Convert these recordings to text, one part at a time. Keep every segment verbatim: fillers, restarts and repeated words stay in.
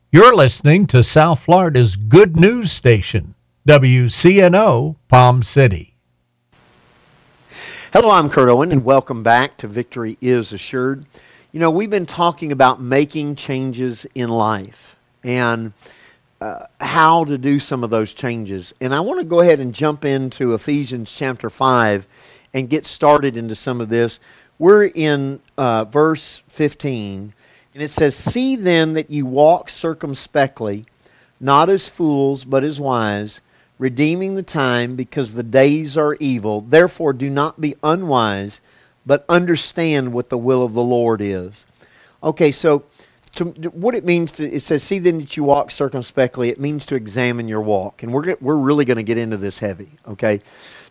You're listening to South Florida's good news station, W C N O Palm City. Hello, I'm Kurt Owen, and welcome back to Victory is Assured. You know, we've been talking about making changes in life and uh, how to do some of those changes. And I want to go ahead and jump into Ephesians chapter five and get started into some of this. We're in uh, verse fifteen, and it says, "See then that you walk circumspectly, not as fools, but as wise, redeeming the time, because the days are evil. Therefore do not be unwise, but understand what the will of the Lord is." Okay, so to, what it means to, it says, "See then that you walk circumspectly," it means to examine your walk. And we're, we're really going to get into this heavy, okay?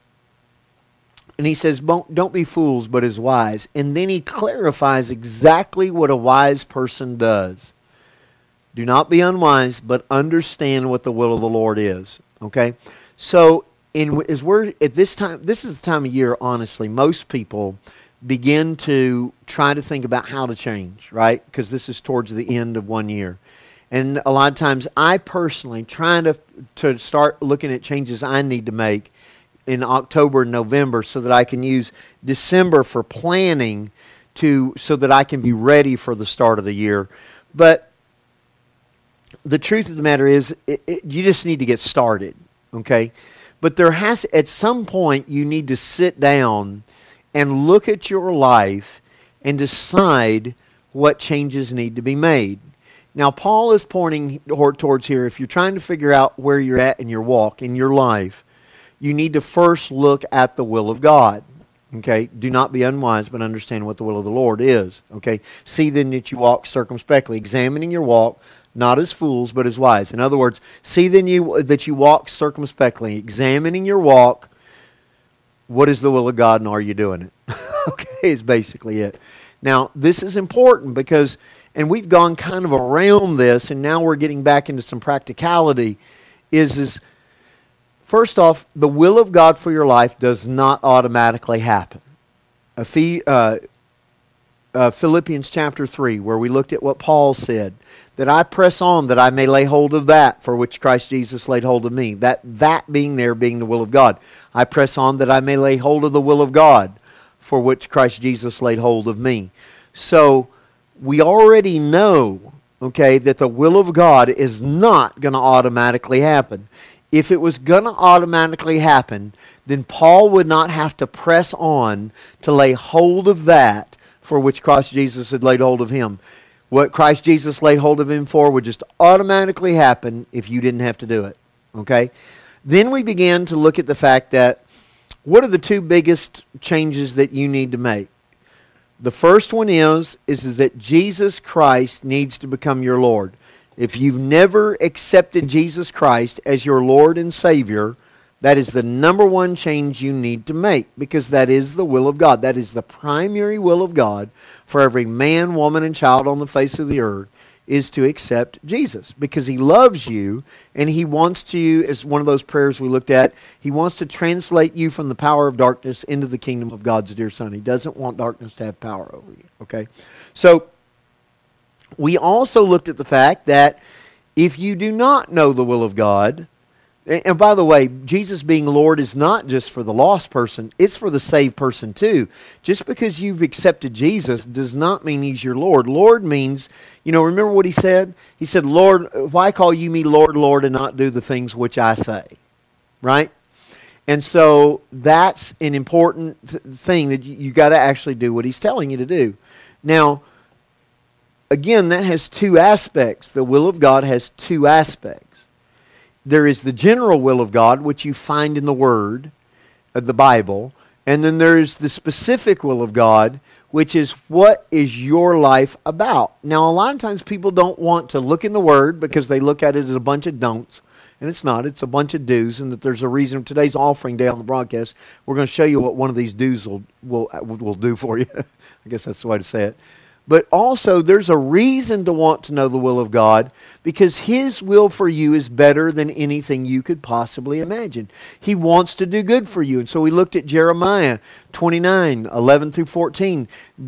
And he says, don't, don't be fools, but as wise. And then he clarifies exactly what a wise person does. Do not be unwise, but understand what the will of the Lord is. Okay? So, in, as we're at this time, this is the time of year, honestly, most people begin to try to think about how to change, right? Because this is towards the end of one year. And a lot of times, I personally, trying to, to start looking at changes I need to make in October and November so that I can use December for planning to so that I can be ready for the start of the year. But the truth of the matter is, it, it, you just need to get started, okay? But there has, at some point, you need to sit down and look at your life and decide what changes need to be made. Now, Paul is pointing towards here, if you're trying to figure out where you're at in your walk, in your life, you need to first look at the will of God. Okay, do not be unwise, but understand what the will of the Lord is. Okay, see then that you walk circumspectly, examining your walk, not as fools, but as wise. In other words, see then you that you walk circumspectly, examining your walk. What is the will of God, and are you doing it? Okay, is basically it. Now, this is important because, and we've gone kind of around this, and now we're getting back into some practicality. Is is First off, the will of God for your life does not automatically happen. Uh, uh, Philippians chapter three, where we looked at what Paul said, that I press on that I may lay hold of that for which Christ Jesus laid hold of me. That, that being there being the will of God. I press on that I may lay hold of the will of God for which Christ Jesus laid hold of me. So we already know, okay, that the will of God is not going to automatically happen. If it was going to automatically happen, then Paul would not have to press on to lay hold of that for which Christ Jesus had laid hold of him. What Christ Jesus laid hold of him for would just automatically happen if you didn't have to do it. Okay? Then we began to look at the fact that what are the two biggest changes that you need to make? The first one is, is, is that Jesus Christ needs to become your Lord. If you've never accepted Jesus Christ as your Lord and Savior, that is the number one change you need to make, because that is the will of God. That is the primary will of God for every man, woman, and child on the face of the earth, is to accept Jesus, because He loves you and He wants to, as one of those prayers we looked at, He wants to translate you from the power of darkness into the kingdom of God's dear Son. He doesn't want darkness to have power over you. Okay? So, we also looked at the fact that if you do not know the will of God, and by the way, Jesus being Lord is not just for the lost person, it's for the saved person too. Just because you've accepted Jesus does not mean He's your Lord. Lord means, you know, remember what He said? He said, Lord, why call you me Lord, Lord, and not do the things which I say? Right? And so that's an important th- thing that you, you got to actually do what He's telling you to do. Now, again, that has two aspects. The will of God has two aspects. There is the general will of God, which you find in the Word of the Bible, and then there is the specific will of God, which is what is your life about. Now, a lot of times people don't want to look in the Word because they look at it as a bunch of don'ts, and it's not. It's a bunch of do's, and that there's a reason. Today's offering day on the broadcast, we're going to show you what one of these do's will, will, will do for you. I guess that's the way to say it. But also, there's a reason to want to know the will of God, because His will for you is better than anything you could possibly imagine. He wants to do good for you. And so we looked at Jeremiah twenty-nine, eleven through fourteen, that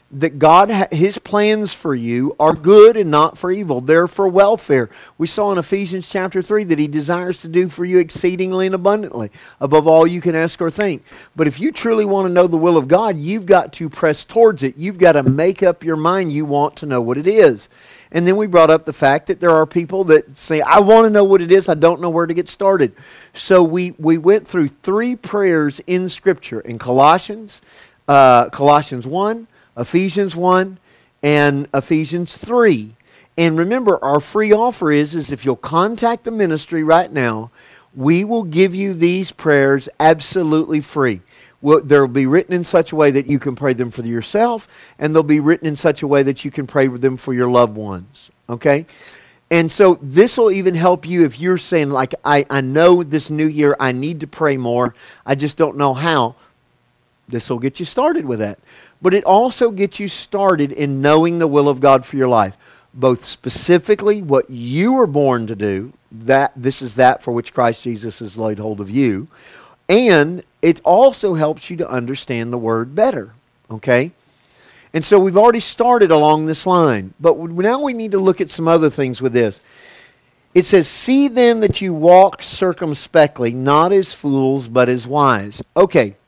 that God, ha- His plans for you are good and not for evil. They're for welfare. We saw in Ephesians chapter three that He desires to do for you exceedingly and abundantly, above all you can ask or think. But if you truly want to know the will of God, you've got to press towards it. You've got to make up your mind you want to know what it is. And then we brought up the fact that there are people that say, I want to know what it is, I don't know where to get started. So we, we went through three prayers in Scripture, in Colossians, uh, Colossians one, Ephesians one, and Ephesians three. And remember, our free offer is, is if you'll contact the ministry right now, we will give you these prayers absolutely free. Well, they'll be written in such a way that you can pray them for yourself, and they'll be written in such a way that you can pray them for your loved ones. Okay? And so this will even help you if you're saying, like, I, I know this new year I need to pray more, I just don't know how. This will get you started with that. But it also gets you started in knowing the will of God for your life. Both specifically what you were born to do, that this is that for which Christ Jesus has laid hold of you. And it also helps you to understand the Word better. Okay? And so we've already started along this line. But now we need to look at some other things with this. It says, see then that you walk circumspectly, not as fools, but as wise. Okay.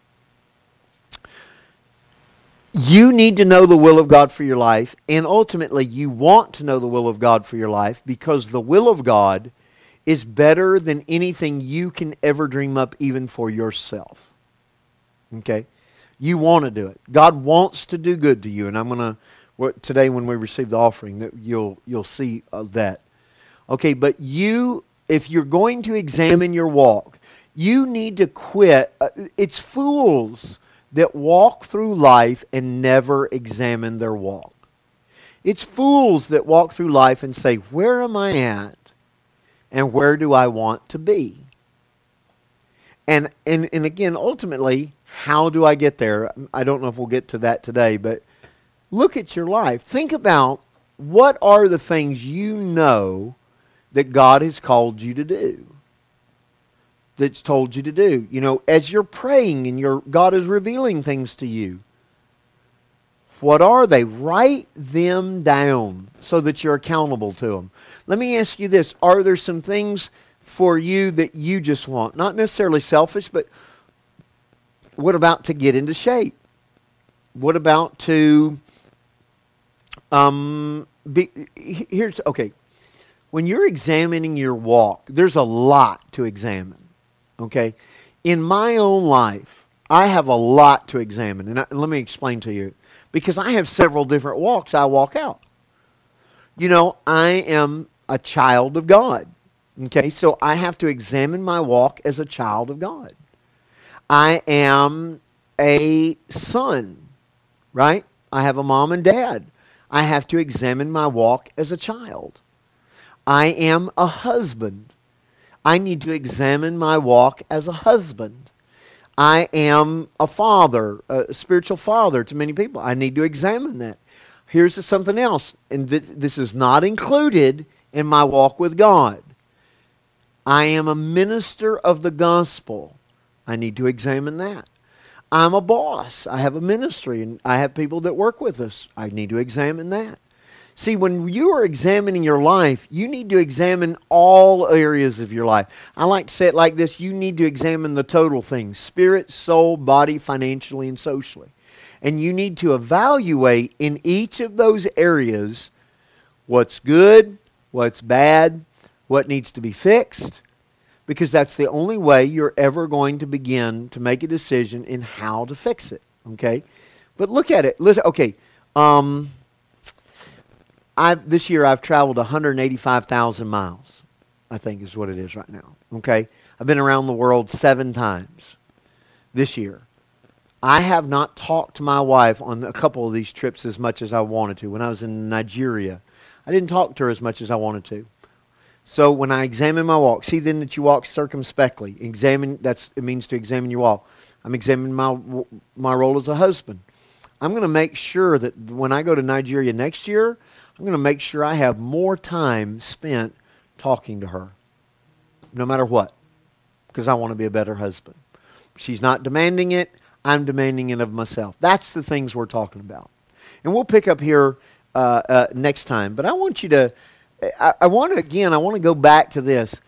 You need to know the will of God for your life, and ultimately you want to know the will of God for your life because the will of God is better than anything you can ever dream up even for yourself. Okay? You want to do it. God wants to do good to you, and I'm going to, today when we receive the offering, that you'll, you'll see uh, that. Okay, but you, if you're going to examine your walk, you need to quit. Uh, it's fools that walk through life and never examine their walk. It's fools that walk through life and say, where am I at? And where do I want to be? And, and, and again, ultimately, how do I get there? I don't know if we'll get to that today, but look at your life. Think about what are the things you know that God has called you to do. That's told you to do. You know, as you're praying and your God is revealing things to you, what are they? Write them down so that you're accountable to them. Let me ask you this. Are there some things for you that you just want? Not necessarily selfish, but what about to get into shape? What about to, um, be, here's, okay. When you're examining your walk, there's a lot to examine. Okay? In my own life, I have a lot to examine. And I, let me explain to you. Because I have several different walks I walk out. You know, I am a child of God. Okay? So I have to examine my walk as a child of God. I am a son. Right? I have a mom and dad. I have to examine my walk as a child. I am a husband. I need to examine my walk as a husband. I am a father, a spiritual father to many people. I need to examine that. Here's something else, and th- this is not included in my walk with God. I am a minister of the gospel. I need to examine that. I'm a boss. I have a ministry, and I have people that work with us. I need to examine that. See, when you are examining your life, you need to examine all areas of your life. I like to say it like this. You need to examine the total things. Spirit, soul, body, financially, and socially. And you need to evaluate in each of those areas what's good, what's bad, what needs to be fixed. Because that's the only way you're ever going to begin to make a decision in how to fix it. Okay? But look at it. Listen, okay. Um... I've, this year I've traveled one hundred eighty-five thousand miles, I think is what it is right now. Okay? I've been around the world seven times this year. I have not talked to my wife on a couple of these trips as much as I wanted to. When I was in Nigeria, I didn't talk to her as much as I wanted to. So when I examine my walk, see then that you walk circumspectly. Examine, that's, it means to examine your walk. I'm examining my, my role as a husband. I'm going to make sure that when I go to Nigeria next year, I'm going to make sure I have more time spent talking to her, no matter what, because I want to be a better husband. She's not demanding it. I'm demanding it of myself. That's the things we're talking about. And we'll pick up here uh, uh, next time. But I want you to, I, I want to, again, I want to go back to this.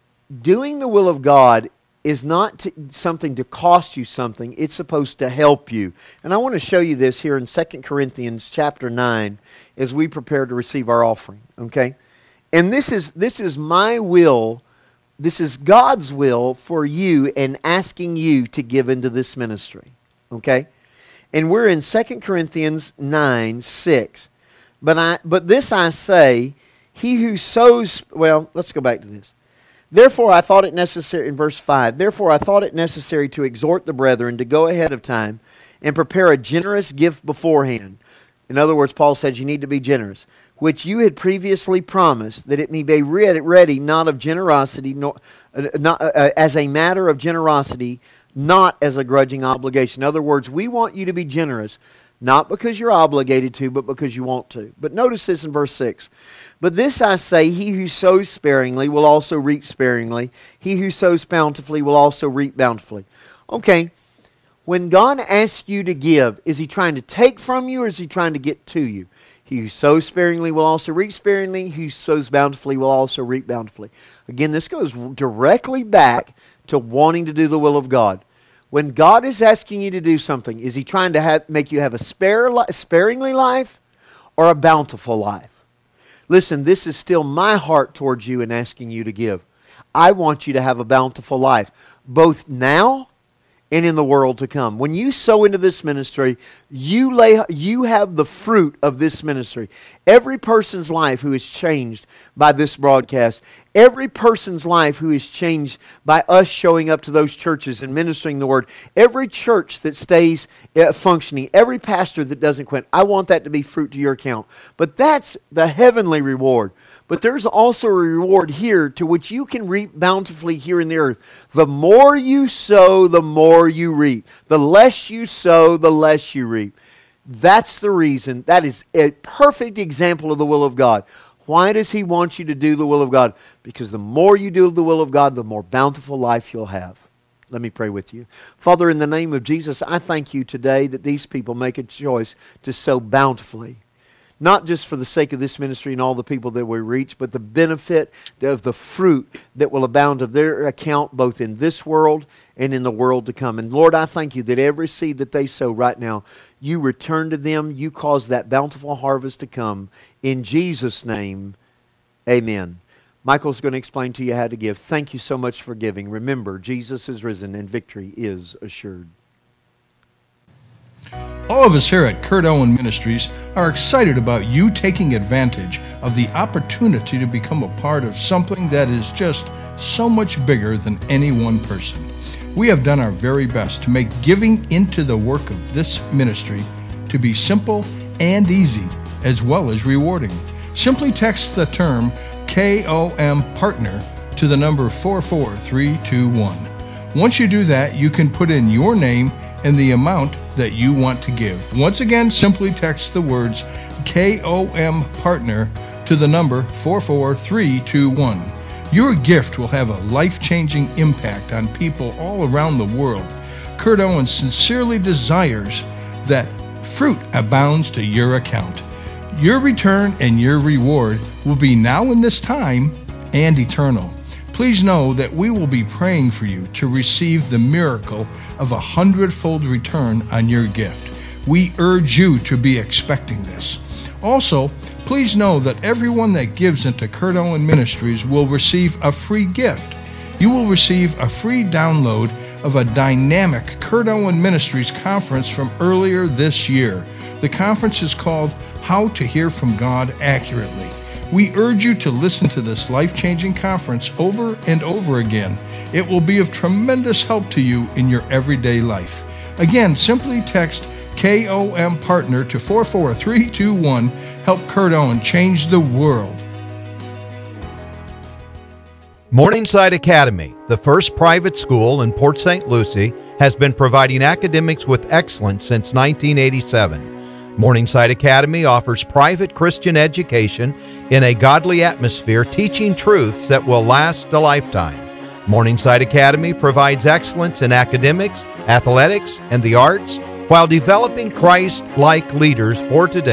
Doing the will of God is not to, something to cost you something. It's supposed to help you. And I want to show you this here in Second Corinthians chapter nine as we prepare to receive our offering. Okay? And this is this is my will, this is God's will for you and asking you to give into this ministry. Okay? And we're in Second Corinthians nine, six. But I but this I say, he who sows, well, let's go back to this. Therefore I thought it necessary, in verse five, therefore I thought it necessary to exhort the brethren to go ahead of time and prepare a generous gift beforehand. In other words, Paul said you need to be generous, which you had previously promised, that it may be ready, not of generosity, nor, uh, not, uh, as a matter of generosity, not as a grudging obligation. In other words, we want you to be generous, not because you're obligated to, but because you want to. But notice this in verse six. But this I say, he who sows sparingly will also reap sparingly. He who sows bountifully will also reap bountifully. Okay, when God asks you to give, is he trying to take from you or is he trying to get to you? He who sows sparingly will also reap sparingly. He who sows bountifully will also reap bountifully. Again, this goes directly back to wanting to do the will of God. When God is asking you to do something, is he trying to have, make you have a spare, sparingly life or a bountiful life? Listen, this is still my heart towards you in asking you to give. I want you to have a bountiful life, both now and in the world to come. When you sow into this ministry, you lay, you have the fruit of this ministry. Every person's life who is changed by this broadcast, every person's life who is changed by us showing up to those churches and ministering the Word, every church that stays uh, functioning, every pastor that doesn't quit, I want that to be fruit to your account. But that's the heavenly reward. But there's also a reward here to which you can reap bountifully here in the earth. The more you sow, the more you reap. The less you sow, the less you reap. That's the reason. That is a perfect example of the will of God. Why does he want you to do the will of God? Because the more you do the will of God, the more bountiful life you'll have. Let me pray with you. Father, in the name of Jesus, I thank you today that these people make a choice to sow bountifully. Not just for the sake of this ministry and all the people that we reach, but the benefit of the fruit that will abound to their account both in this world and in the world to come. And Lord, I thank you that every seed that they sow right now, you return to them. You cause that bountiful harvest to come. In Jesus' name, amen. Michael's going to explain to you how to give. Thank you so much for giving. Remember, Jesus is risen and victory is assured. All of us here at Kurt Owen Ministries are excited about you taking advantage of the opportunity to become a part of something that is just so much bigger than any one person. We have done our very best to make giving into the work of this ministry to be simple and easy, as well as rewarding. Simply text the term K O M Partner to the number four four three two one. Once you do that, you can put in your name and the amount that you want to give. Once again, simply text the words K O M Partner to the number four four three two one. Your gift will have a life-changing impact on people all around the world. Kurt Owen sincerely desires that fruit abounds to your account. Your return and your reward will be now in this time and eternal. Please know that we will be praying for you to receive the miracle of a hundredfold return on your gift. We urge you to be expecting this. Also, please know that everyone that gives into Kurt Owen Ministries will receive a free gift. You will receive a free download of a dynamic Kurt Owen Ministries conference from earlier this year. The conference is called How to Hear from God Accurately. We urge you to listen to this life-changing conference over and over again. It will be of tremendous help to you in your everyday life. Again, simply text K O M Partner to four four three two one. Help Kurt Owen change the world. Morningside Academy, the first private school in Port Saint Lucie, has been providing academics with excellence since nineteen eighty-seven. Morningside Academy offers private Christian education in a godly atmosphere, teaching truths that will last a lifetime. Morningside Academy provides excellence in academics, athletics, and the arts while developing Christ-like leaders for today